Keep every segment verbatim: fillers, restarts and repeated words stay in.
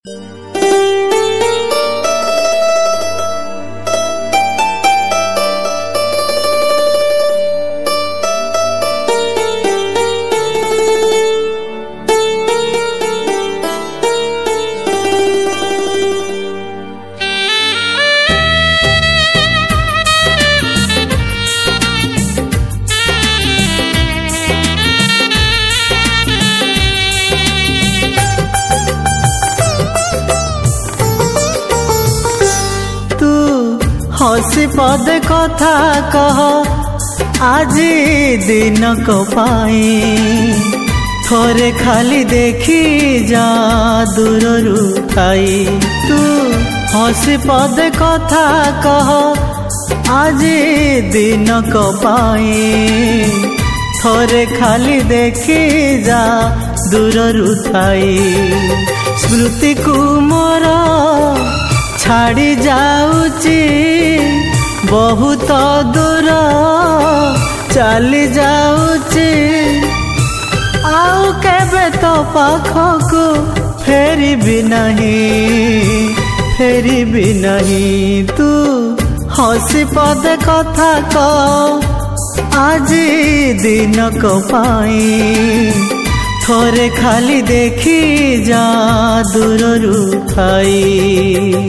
हसी पद कथा कह आजी दिन को पाई थोरे खाली देखी जा दूररू थाई। तू हसी पद कथा कह आजी दिन को पाई थोरे खाली देखी जा दूररू थाई। स्मृति को मोर छाड़ी जाऊची बहुत दूर चली जाऊची आउ केबे तो पाखकू फेरी भी नहीं फेरी भी नहीं। तू हसी पद कथा कह आजी दिन को पाई थोरे खाली देखी जा दूररू थाई।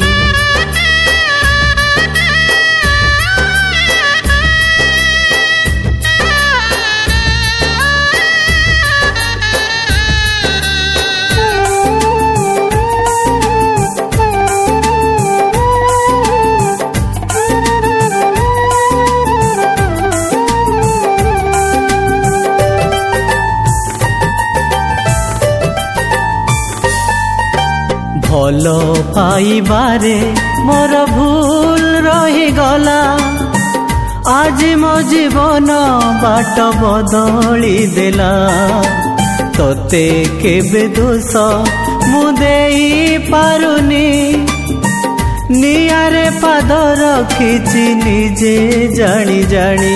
भल पाइबारे मोर भूल रही गला आज मो जीवन बाट बदली देला। तोते केबे दोष मु देई पारुनी नियारे पाद रखिछि निजे जानी जानी।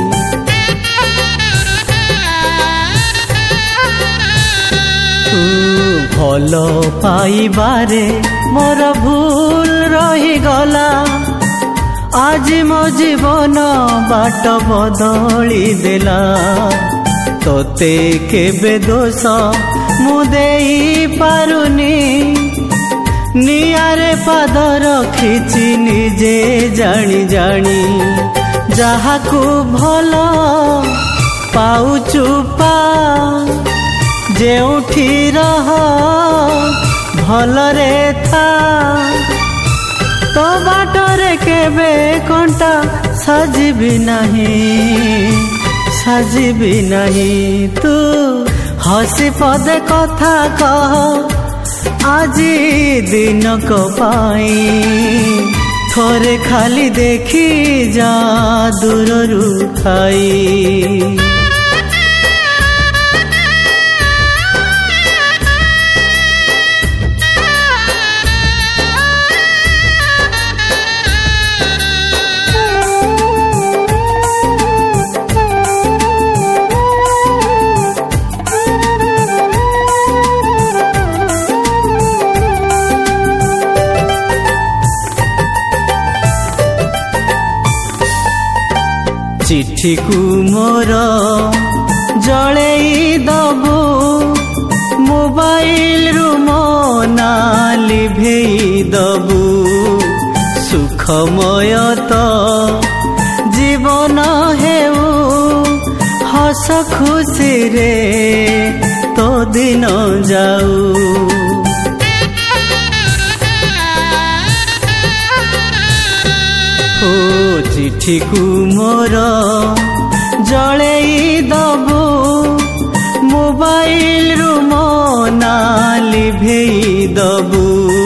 भल पाइबारे मोर भूल रही गला आज मो जीवन बाट बदली देला। तोते केबे दोष मु देई पारुनी नियारे पाद रखिछि निजे जानी जानी। जाहाकू भल पाउचु पा जेउठी रह भलरे था तो बाटरे केबे कंटा साजिबी नहीं साजिबी नहीं। तू हसी पद कथा कह आजी दिन को पाई थोरे खाली देखी जा दूररू थाई। चिट्ठी को मोर जड़ेई दबु मोबाइल रु मना लिभेई दबु। सुखमय तो जीवन हेउ हस खुशी रे तो दिन जाऊ। चिट्ठी को मोर जड़ेई दबु मोबाइल रु मना लिभेई दबु।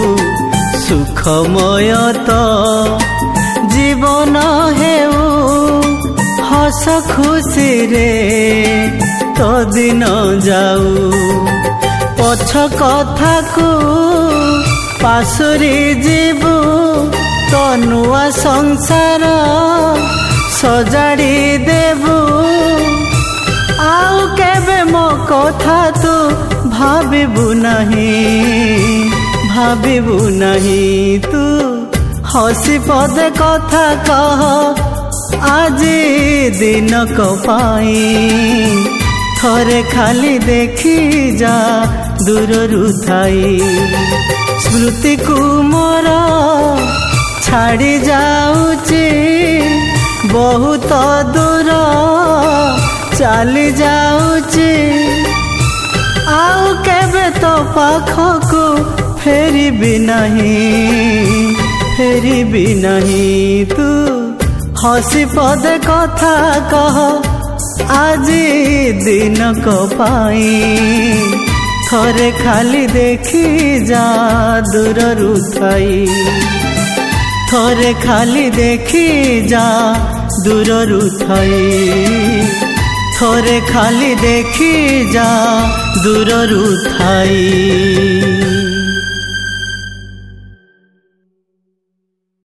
सुखमय तो जीवन हेउ हस खुशी रे तो दिन जाऊ। पछ कथा को पासुरी जीवु तो नुआ संसार सजाड़ी देबु। आउ केबे मो कथा तू भाबिबु नहीं भाविबु नहीं तू हसी पदे कथा कह आजी दिन पाई थरे खाली देखी जा दूररू थाई स्मृति को मोर छाड़ी जाऊची बहुत दूर चली जाऊची आउ केबे तो पाखकू फेरी भी नहीं फेरी भी नहीं तू हसी पदे कथा कह आजी दिन पाई थरे खाली देखी जा दूररू थाई थरे खाली देखी जा दूररू थाई थरे खाली देखी जा दूररू थाई।